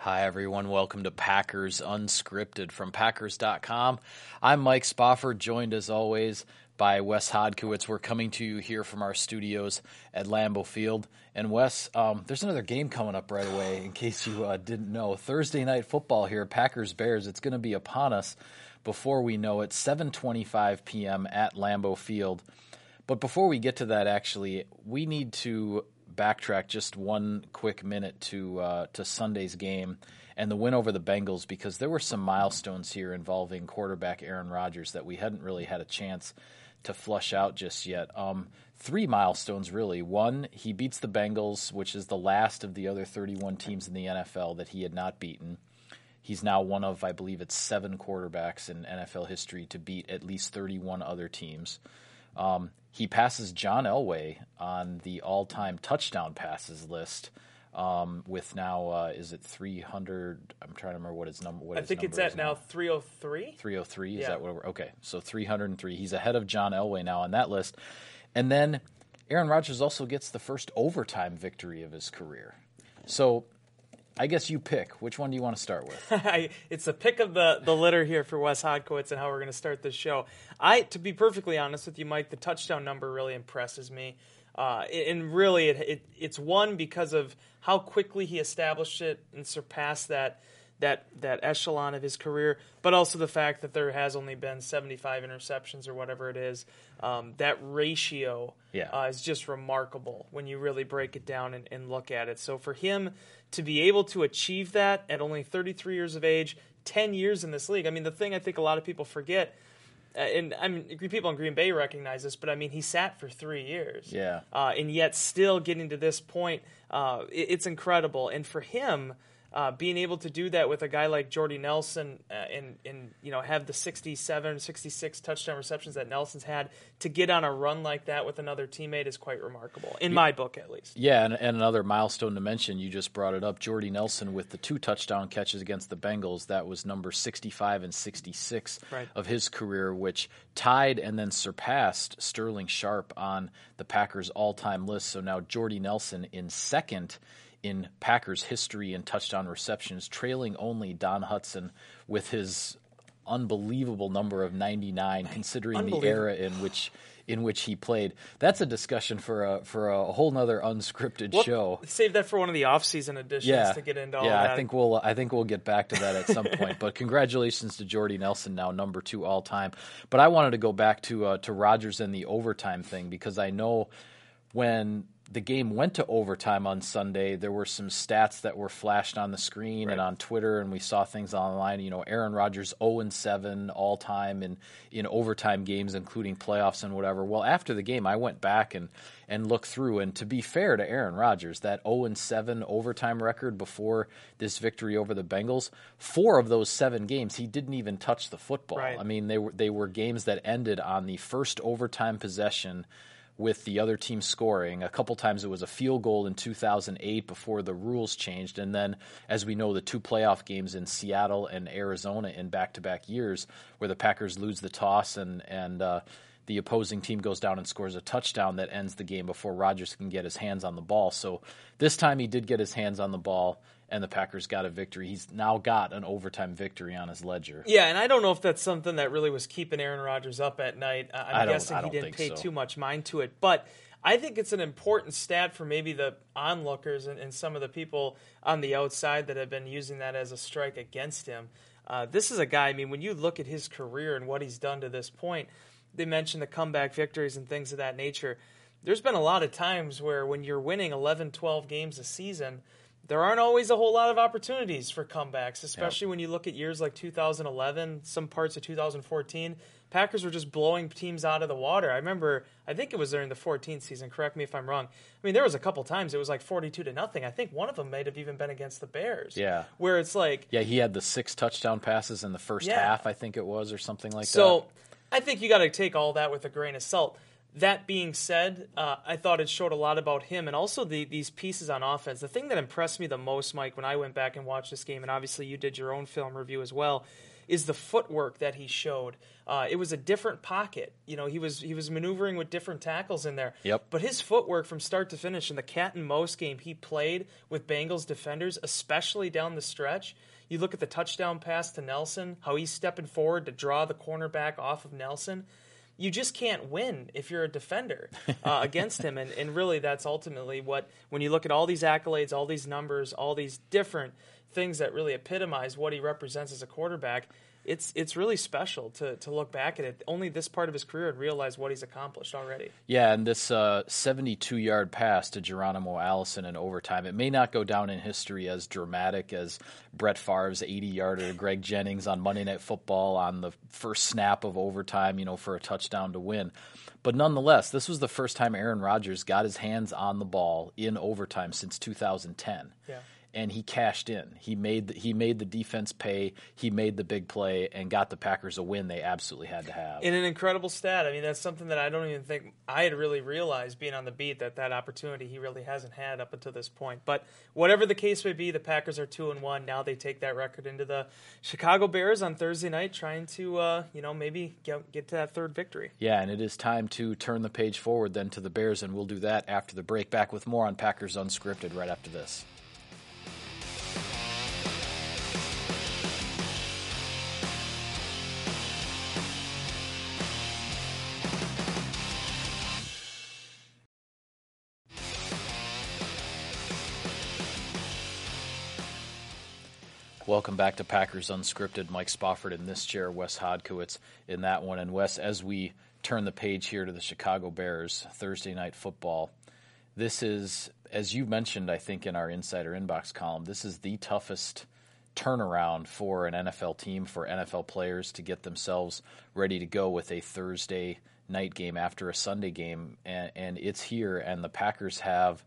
Hi, everyone. Welcome to Packers Unscripted from Packers.com. I'm Mike Spofford, joined as always by Wes Hodkiewicz. We're coming to you here from our studios at Lambeau Field. And Wes, there's another game coming up right away, in case you didn't know. Thursday night football here, Packers-Bears. It's going to be upon us before we know it, 7:25 p.m. at Lambeau Field. But before we get to that, actually, we need to backtrack just one quick minute to Sunday's game and the win over the Bengals, because there were some milestones here involving quarterback Aaron Rodgers that we hadn't really had a chance to flush out just yet. Three milestones, really. One, he beats the Bengals, which is the last of the other 31 teams in the NFL that he had not beaten. He's now one of, I believe it's 7 quarterbacks in NFL history to beat at least 31 other teams. He passes John Elway on the all-time touchdown passes list with now, is it 300? I'm trying to remember what his number. I think it's at now 303. 303, yeah. Is that what we're okay? So 303. He's ahead of John Elway now on that list. And then Aaron Rodgers also gets the first overtime victory of his career. So I guess you pick. Which one do you want to start with? It's a pick of the litter here for Wes Hodkiewicz and how we're going to start this show. To be perfectly honest with you, Mike, the touchdown number really impresses me. And really, it's one because of how quickly he established it and surpassed that echelon of his career, but also the fact that there has only been 75 interceptions or whatever it is. That ratio is just remarkable when you really break it down and look at it. So for him to be able to achieve that at only 33 years of age, 10 years in this league, I mean, the thing I think a lot of people forget, and I mean, people in Green Bay recognize this, but I mean, he sat for 3 years. Yeah. And yet still getting to this point, it's incredible. And for him, being able to do that with a guy like Jordy Nelson and have the 67, 66 touchdown receptions that Nelson's had, to get on a run like that with another teammate is quite remarkable, in my book at least. Yeah, and another milestone to mention, you just brought it up, Jordy Nelson with the 2 touchdown catches against the Bengals. That was number 65 and 66 of his career, which tied and then surpassed Sterling Sharp on the Packers' all-time list. So now Jordy Nelson in second in Packers history in touchdown receptions, trailing only Don Hutson with his unbelievable number of 99, considering the era in which he played. That's a discussion for a whole nother unscripted show. Save that for one of the off-season editions to get into all that. Yeah, I think we'll get back to that at some point. But congratulations to Jordy Nelson, now number 2 all time. But I wanted to go back to Rodgers and the overtime thing, because I know when the game went to overtime on Sunday, there were some stats that were flashed on the screen and on Twitter, and we saw things online. Aaron Rodgers 0-7 all-time in overtime games, including playoffs and whatever. Well, after the game, I went back and looked through, and to be fair to Aaron Rodgers, that 0-7 overtime record before this victory over the Bengals, 4 of those 7 games, he didn't even touch the football. Right. I mean, they were games that ended on the first overtime possession with the other team scoring. A couple times it was a field goal in 2008 before the rules changed. And then, as we know, the 2 playoff games in Seattle and Arizona in back-to-back years where the Packers lose the toss and the opposing team goes down and scores a touchdown that ends the game before Rodgers can get his hands on the ball. So this time he did get his hands on the ball, and the Packers got a victory. He's now got an overtime victory on his ledger. Yeah, and I don't know if that's something that really was keeping Aaron Rodgers up at night. I'm guessing he didn't pay too much mind to it. But I think it's an important stat for maybe the onlookers and some of the people on the outside that have been using that as a strike against him. This is a guy, I mean, when you look at his career and what he's done to this point, they mentioned the comeback victories and things of that nature. There's been a lot of times where when you're winning 11, 12 games a season, there aren't always a whole lot of opportunities for comebacks, especially when you look at years like 2011, some parts of 2014. Packers were just blowing teams out of the water. I think it was during the 14th season, correct me if I'm wrong. I mean, there was a couple times it was like 42-0. I think one of them might have even been against the Bears. Yeah. Where it's like... Yeah, he had the 6 touchdown passes in the first half, I think it was, or something like that. So I think you got to take all that with a grain of salt. That being said, I thought it showed a lot about him and also these pieces on offense. The thing that impressed me the most, Mike, when I went back and watched this game, and obviously you did your own film review as well, is the footwork that he showed. It was a different pocket. You know, he was maneuvering with different tackles in there. Yep. But his footwork from start to finish in the cat and mouse game he played with Bengals defenders, especially down the stretch. You look at the touchdown pass to Nelson, how he's stepping forward to draw the cornerback off of Nelson. You just can't win if you're a defender against him. And really that's ultimately what, when you look at all these accolades, all these numbers, all these different things that really epitomize what he represents as a quarterback, it's really special to look back at it. Only this part of his career and realize what he's accomplished already. Yeah, and this 72-yard pass to Geronimo Allison in overtime, it may not go down in history as dramatic as Brett Favre's 80-yarder to Greg Jennings on Monday Night Football on the first snap of overtime, for a touchdown to win. But nonetheless, this was the first time Aaron Rodgers got his hands on the ball in overtime since 2010. Yeah. And he cashed in. He made the defense pay. He made the big play and got the Packers a win they absolutely had to have. In an incredible stat. I mean, that's something that I don't even think I had really realized being on the beat, that opportunity he really hasn't had up until this point. But whatever the case may be, the Packers are 2-1. Now they take that record into the Chicago Bears on Thursday night, trying to maybe get to that third victory. Yeah, and it is time to turn the page forward then to the Bears, and we'll do that after the break. Back with more on Packers Unscripted right after this. Welcome back to Packers Unscripted. Mike Spofford in this chair, Wes Hodkiewicz in that one. And Wes, as we turn the page here to the Chicago Bears, Thursday Night Football, this is, as you mentioned, I think in our Insider Inbox column, this is the toughest turnaround for an NFL team, for NFL players to get themselves ready to go with a Thursday night game after a Sunday game. And it's here, and the Packers have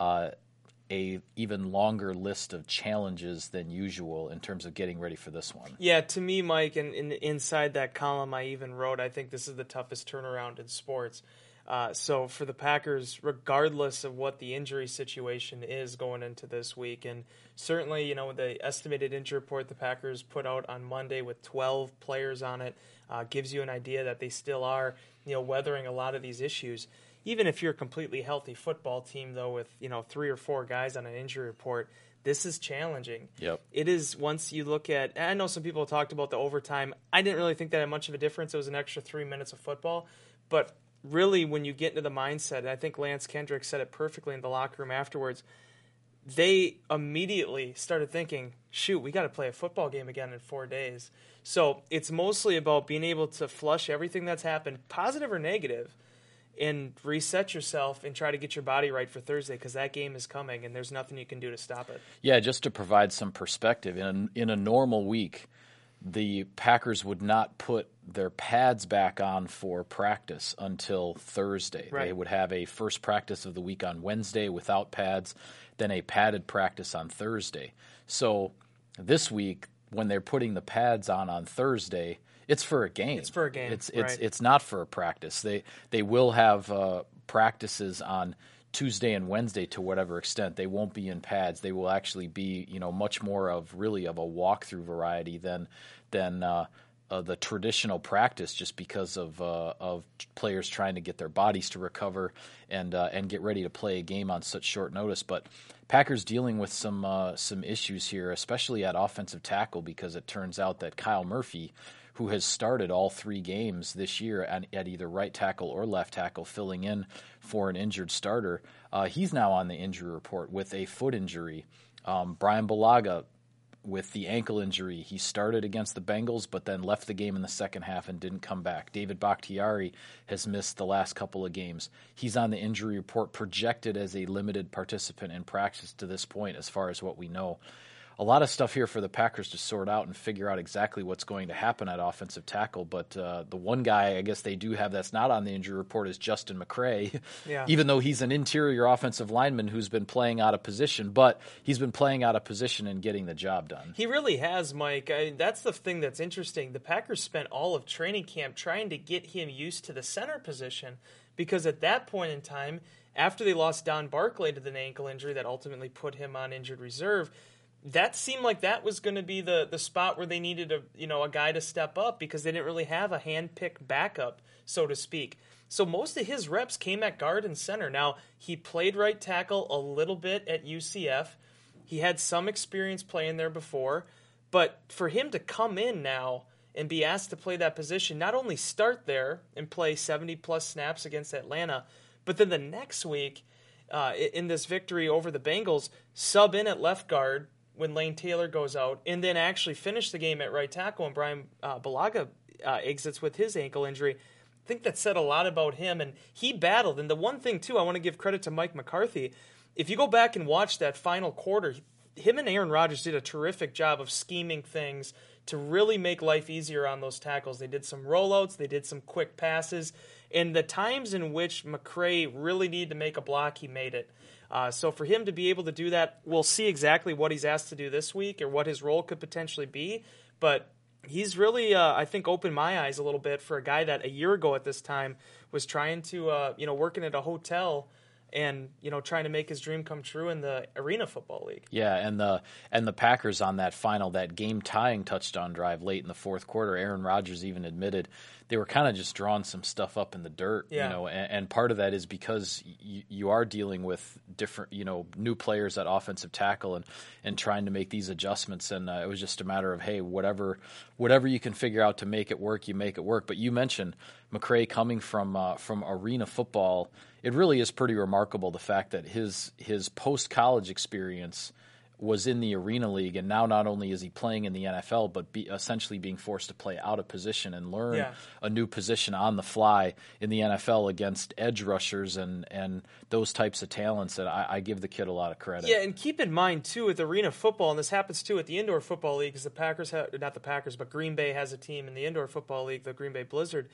a even longer list of challenges than usual in terms of getting ready for this one. Yeah, to me, Mike, and inside that column I even wrote, I think this is the toughest turnaround in sports. So for the Packers, regardless of what the injury situation is going into this week, and certainly, the estimated injury report the Packers put out on Monday with 12 players on it gives you an idea that they still are, weathering a lot of these issues. Even if you're a completely healthy football team, though, with 3 or 4 guys on an injury report, this is challenging. Yep. It is. Once you look at, I know some people talked about the overtime. I didn't really think that had much of a difference. It was an extra 3 minutes of football. But really, when you get into the mindset, and I think Lance Kendrick said it perfectly in the locker room afterwards, they immediately started thinking, shoot, we got to play a football game again in 4 days. So it's mostly about being able to flush everything that's happened, positive or negative, and reset yourself and try to get your body right for Thursday, because that game is coming and there's nothing you can do to stop it. Yeah, just to provide some perspective, in a normal week, the Packers would not put their pads back on for practice until Thursday. Right. They would have a first practice of the week on Wednesday without pads, then a padded practice on Thursday. So this week, when they're putting the pads on Thursday, it's for a game. It's for a game. It's not for a practice. They will have practices on Tuesday and Wednesday to whatever extent. They won't be in pads. They will actually be much more of a walkthrough variety than the traditional practice, just because of players trying to get their bodies to recover and get ready to play a game on such short notice. But Packers dealing with some issues here, especially at offensive tackle, because it turns out that Kyle Murphy, who has started all 3 games this year at either right tackle or left tackle, filling in for an injured starter, he's now on the injury report with a foot injury. Brian Bulaga with the ankle injury. He started against the Bengals, but then left the game in the second half and didn't come back. David Bakhtiari has missed the last couple of games. He's on the injury report, projected as a limited participant in practice to this point, as far as what we know. A lot of stuff here for the Packers to sort out and figure out exactly what's going to happen at offensive tackle. But the one guy I guess they do have that's not on the injury report is Justin McCray, even though he's an interior offensive lineman who's been playing out of position. But he's been playing out of position and getting the job done. He really has, Mike. That's the thing that's interesting. The Packers spent all of training camp trying to get him used to the center position, because at that point in time, after they lost Don Barclay to the ankle injury that ultimately put him on injured reserve, that seemed like that was going to be the spot where they needed a guy to step up because they didn't really have a hand-picked backup, so to speak. So most of his reps came at guard and center. Now, he played right tackle a little bit at UCF. He had some experience playing there before. But for him to come in now and be asked to play that position, not only start there and play 70-plus snaps against Atlanta, but then the next week in this victory over the Bengals, sub in at left guard when Lane Taylor goes out, and then actually finish the game at right tackle when Brian Bulaga exits with his ankle injury. I think that said a lot about him, and he battled. And the one thing, too, I want to give credit to Mike McCarthy. If you go back and watch that final quarter, him and Aaron Rodgers did a terrific job of scheming things to really make life easier on those tackles. They did some rollouts, they did some quick passes, and the times in which McCray really needed to make a block, he made it. So for him to be able to do that, we'll see exactly what he's asked to do this week or what his role could potentially be. But he's really, I think, opened my eyes a little bit for a guy that a year ago at this time was trying to, working at a hotel and trying to make his dream come true in the Arena Football League. Yeah, and the Packers on that game tying touchdown drive late in the fourth quarter, Aaron Rodgers even admitted they were kind of just drawing some stuff up in the dirt, and part of that is because you are dealing with different, new players at offensive tackle and trying to make these adjustments, and it was just a matter of, hey, whatever you can figure out to make it work, you make it work. But you mentioned McCray coming from Arena Football. It really is pretty remarkable, the fact that his post-college experience was in the Arena League, and now not only is he playing in the NFL, but essentially being forced to play out of position and learn a new position on the fly in the NFL against edge rushers and those types of talents. That I give the kid a lot of credit. Yeah, and keep in mind, too, with Arena Football, and this happens, too, at the Indoor Football League, because the Packers not the Packers, but Green Bay has a team in the Indoor Football League, the Green Bay Blizzard.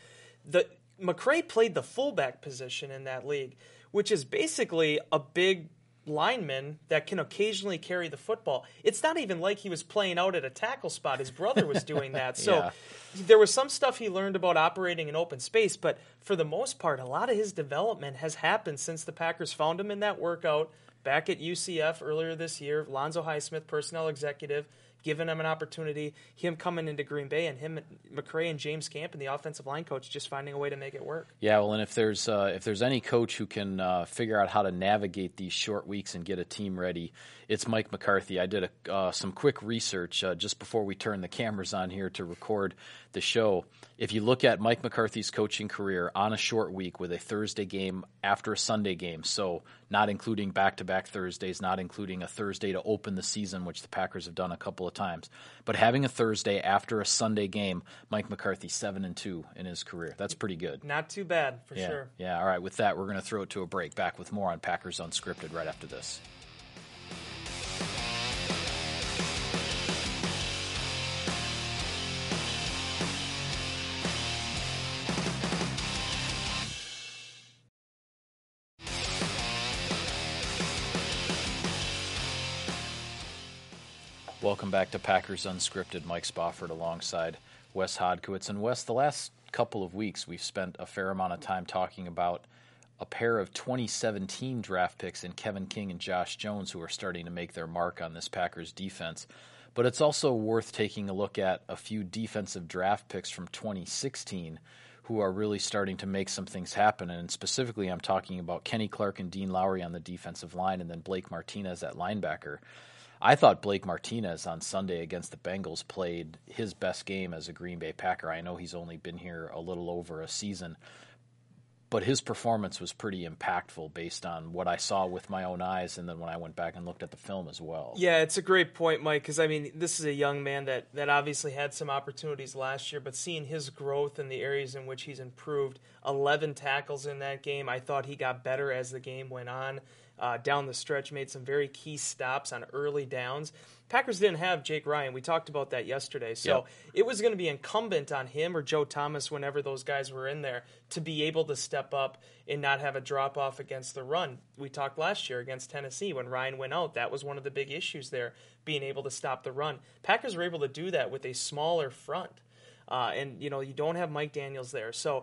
McCray played the fullback position in that league, which is basically a big lineman that can occasionally carry the football. It's not even like he was playing out at a tackle spot. His brother was doing that. So there was some stuff he learned about operating in open space, but for the most part, a lot of his development has happened since the Packers found him in that workout back at UCF earlier this year. Lonzo Highsmith, personnel executive, giving him an opportunity, him coming into Green Bay, and him, McCray, and James Camp, and the offensive line coach, just finding a way to make it work. Yeah, well, and if there's any coach who can figure out how to navigate these short weeks and get a team ready, it's Mike McCarthy. I did some quick research just before we turned the cameras on here to record the show. If you look at Mike McCarthy's coaching career on a short week with a Thursday game after a Sunday game, so not including back-to-back Thursdays, not including a Thursday to open the season, which the Packers have done a couple of times, but having a Thursday after a Sunday game, Mike McCarthy 7-2 in his career. That's pretty good. Not too bad, for sure. Yeah, all right, with that, we're going to throw it to a break. Back with more on Packers Unscripted right after this. Welcome back to Packers Unscripted. Mike Spofford alongside Wes Hodkiewicz. And Wes, the last couple of weeks we've spent a fair amount of time talking about a pair of 2017 draft picks in Kevin King and Josh Jones who are starting to make their mark on this Packers defense. But it's also worth taking a look at a few defensive draft picks from 2016 who are really starting to make some things happen. And specifically, I'm talking about Kenny Clark and Dean Lowry on the defensive line and then Blake Martinez at linebacker. I thought Blake Martinez on Sunday against the Bengals played his best game as a Green Bay Packer. I know he's only been here a little over a season, but his performance was pretty impactful based on what I saw with my own eyes and then when I went back and looked at the film as well. Yeah, it's a great point, Mike, because, I mean, this is a young man that obviously had some opportunities last year, but seeing his growth in the areas in which he's improved, 11 tackles in that game, I thought he got better as the game went on. Down the stretch, made some very key stops on early downs. Packers didn't have Jake Ryan. We talked about that yesterday. So It was going to be incumbent on him or Joe Thomas, whenever those guys were in there, to be able to step up and not have a drop-off against the run. We talked last year against Tennessee when Ryan went out. That was one of the big issues there, being able to stop the run. Packers were able to do that with a smaller front. And, you don't have Mike Daniels there. So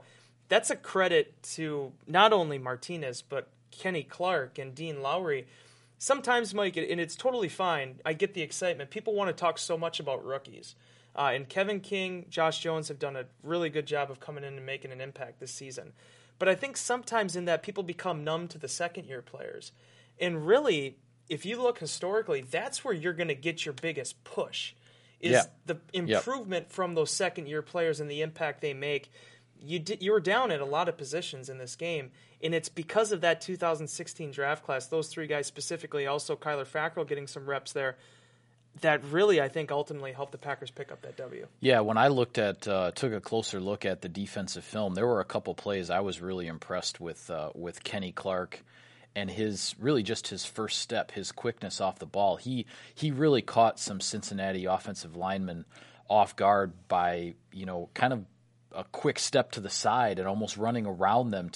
that's a credit to not only Martinez, but Kenny Clark and Dean Lowry. Sometimes, Mike, and it's totally fine, I get the excitement. People want to talk so much about rookies. And Kevin King, Josh Jones have done a really good job of coming in and making an impact this season. But I think sometimes in that people become numb to the second-year players. And really, if you look historically, that's where you're going to get your biggest push, is the improvement from those second-year players and the impact they make. You were down at a lot of positions in this game, and it's because of that 2016 draft class, those three guys specifically, also Kyler Fackrell getting some reps there, that really, I think, ultimately helped the Packers pick up that W. Yeah, when I took a closer look at the defensive film, there were a couple plays I was really impressed with Kenny Clark and his first step, his quickness off the ball. He really caught some Cincinnati offensive linemen off guard by, kind of a quick step to the side and almost running around them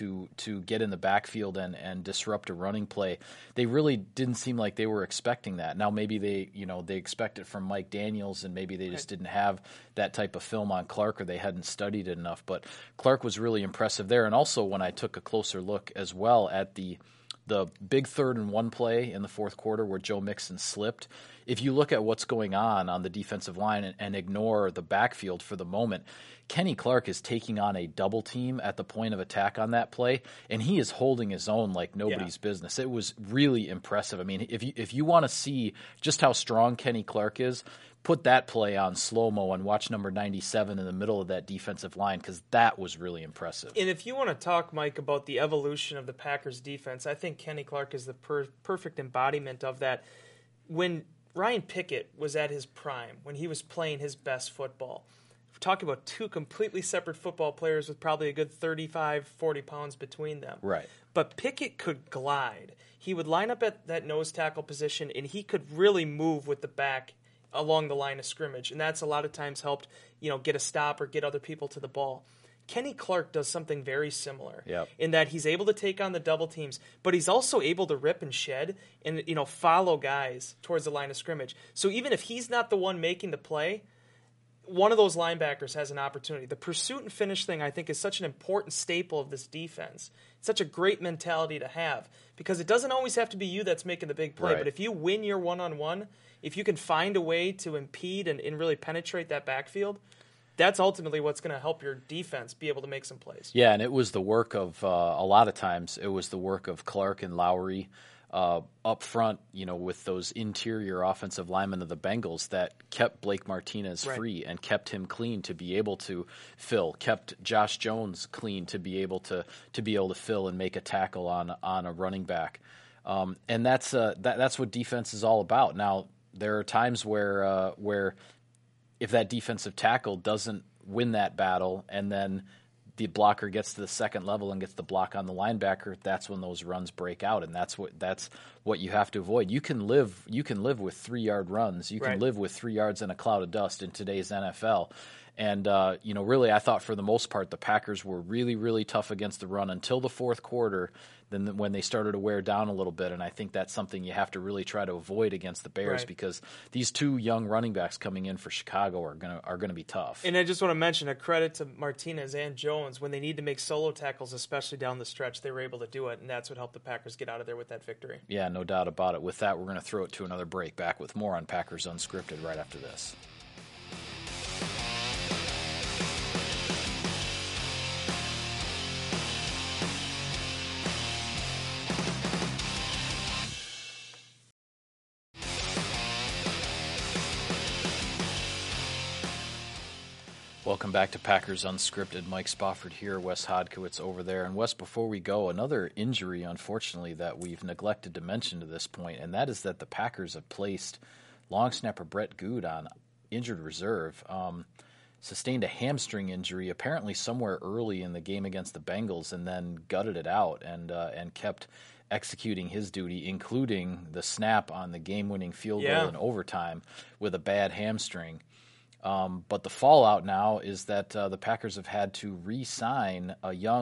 to get in the backfield and disrupt a running play. They really didn't seem like they were expecting that. Now maybe they expect it from Mike Daniels, and maybe they just didn't have that type of film on Clark, or they hadn't studied it enough. But Clark was really impressive there. And also when I took a closer look as well at the big 3rd and 1 play in the fourth quarter where Joe Mixon slipped, if you look at what's going on the defensive line and ignore the backfield for the moment, Kenny Clark is taking on a double team at the point of attack on that play, and he is holding his own like nobody's business. It was really impressive. I mean, if you want to see just how strong Kenny Clark is, put that play on slow-mo and watch number 97 in the middle of that defensive line, because that was really impressive. And if you want to talk, Mike, about the evolution of the Packers defense, I think Kenny Clark is the perfect embodiment of that. When Ryan Pickett was at his prime, when he was playing his best football, we're talking about two completely separate football players with probably a good 35, 40 pounds between them. Right. But Pickett could glide. He would line up at that nose tackle position, and he could really move with the back along the line of scrimmage, and that's a lot of times helped, get a stop or get other people to the ball. Kenny Clark does something very similar in that he's able to take on the double teams, but he's also able to rip and shed and follow guys towards the line of scrimmage. So even if he's not the one making the play, one of those linebackers has an opportunity. The pursuit and finish thing, I think, is such an important staple of this defense. It's such a great mentality to have, because it doesn't always have to be you that's making the big play, but if you win your one-on-one, if you can find a way to impede and really penetrate that backfield, that's ultimately what's going to help your defense be able to make some plays. Yeah, and it was the work of, a lot of times, it was the work of Clark and Lowry up front, with those interior offensive linemen of the Bengals that kept Blake Martinez free and kept him clean to be able to fill, kept Josh Jones clean to be able to fill and make a tackle on a running back. And that's what defense is all about. Now, there are times where if that defensive tackle doesn't win that battle and then the blocker gets to the second level and gets the block on the linebacker, that's when those runs break out, and that's what you have to avoid. You can live with 3-yard runs. You can live with 3 yards in a cloud of dust in today's NFL. And, really, I thought for the most part the Packers were really, really tough against the run until the fourth quarter, then when they started to wear down a little bit. And I think that's something you have to really try to avoid against the Bears, because these two young running backs coming in for Chicago are gonna be tough. And I just want to mention a credit to Martinez and Jones. When they need to make solo tackles, especially down the stretch, they were able to do it, and that's what helped the Packers get out of there with that victory. Yeah, no doubt about it. With that, we're going to throw it to another break. Back with more on Packers Unscripted right after this. Welcome back to Packers Unscripted. Mike Spofford here, Wes Hodkiewicz over there. And Wes, before we go, another injury, unfortunately, that we've neglected to mention to this point, and that is that the Packers have placed long snapper Brett Goode on injured reserve. Sustained a hamstring injury apparently somewhere early in the game against the Bengals, and then gutted it out and kept executing his duty, including the snap on the game-winning field goal in overtime with a bad hamstring. But the fallout now is that the Packers have had to re-sign a young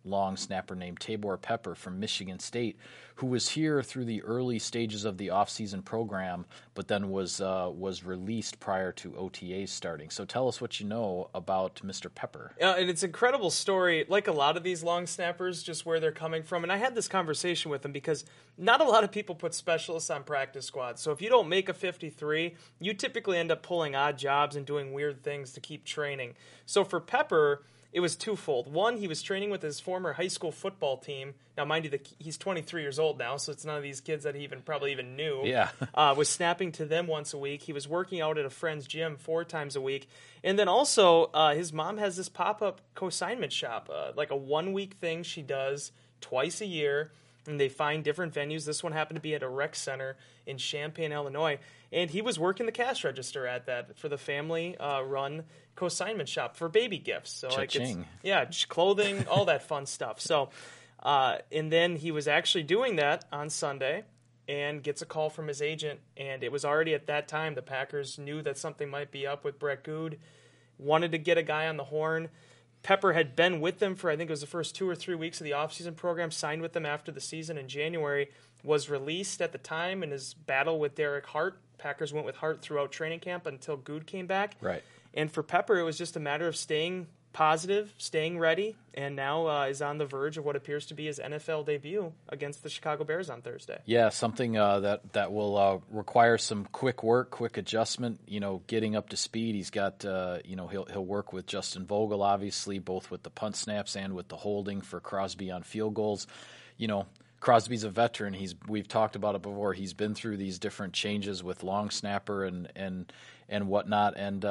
long snapper named Tabor Pepper from Michigan State, who was here through the early stages of the offseason program, but then was released prior to OTAs starting. So tell us what you know about Mr. Pepper. And it's an incredible story, like a lot of these long snappers, just where they're coming from. And I had this conversation with him because not a lot of people put specialists on practice squads. So if you don't make a 53, you typically end up pulling odd jobs and doing weird things to keep training. So for Pepper, it was twofold. One, he was training with his former high school football team. Now, mind you, he's 23 years old now, so it's none of these kids that he probably even knew. Yeah. Was snapping to them once a week. He was working out at a friend's gym 4 times a week. And then also, his mom has this pop-up consignment shop, like a 1-week thing she does twice a year. And they find different venues. This one happened to be at a rec center in Champaign, Illinois. And he was working the cash register at that for the family-run consignment shop for baby gifts. So Cha-ching. Clothing, all that fun stuff. So, and then he was actually doing that on Sunday and gets a call from his agent. And it was already at that time the Packers knew that something might be up with Brett Goode, wanted to get a guy on the horn. Pepper had been with them for, I think it was the first 2 or 3 weeks of the offseason program, signed with them after the season in January, was released at the time in his battle with Derek Hart. Packers went with Hart throughout training camp until Goode came back. Right. And for Pepper, it was just a matter of staying positive, staying ready, and now is on the verge of what appears to be his NFL debut against the Chicago Bears on Thursday. Yeah, something that will require some quick work, quick adjustment, getting up to speed. He's got, he'll work with Justin Vogel, obviously, both with the punt snaps and with the holding for Crosby on field goals. Crosby's a veteran. We've talked about it before. He's been through these different changes with long snapper and whatnot, and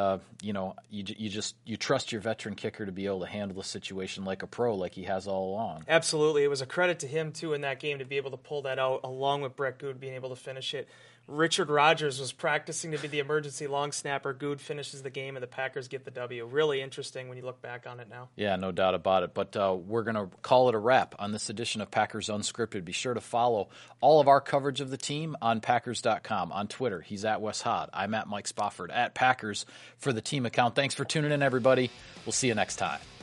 you trust your veteran kicker to be able to handle the situation like a pro, like he has all along. Absolutely, it was a credit to him too in that game to be able to pull that out, along with Brett Goode being able to finish it. Richard Rodgers was practicing to be the emergency long snapper. Goode finishes the game, and the Packers get the W. Really interesting when you look back on it now. Yeah, no doubt about it. But we're going to call it a wrap on this edition of Packers Unscripted. Be sure to follow all of our coverage of the team on Packers.com. On Twitter, he's at Wes Hod. I'm at Mike Spofford, at Packers for the team account. Thanks for tuning in, everybody. We'll see you next time.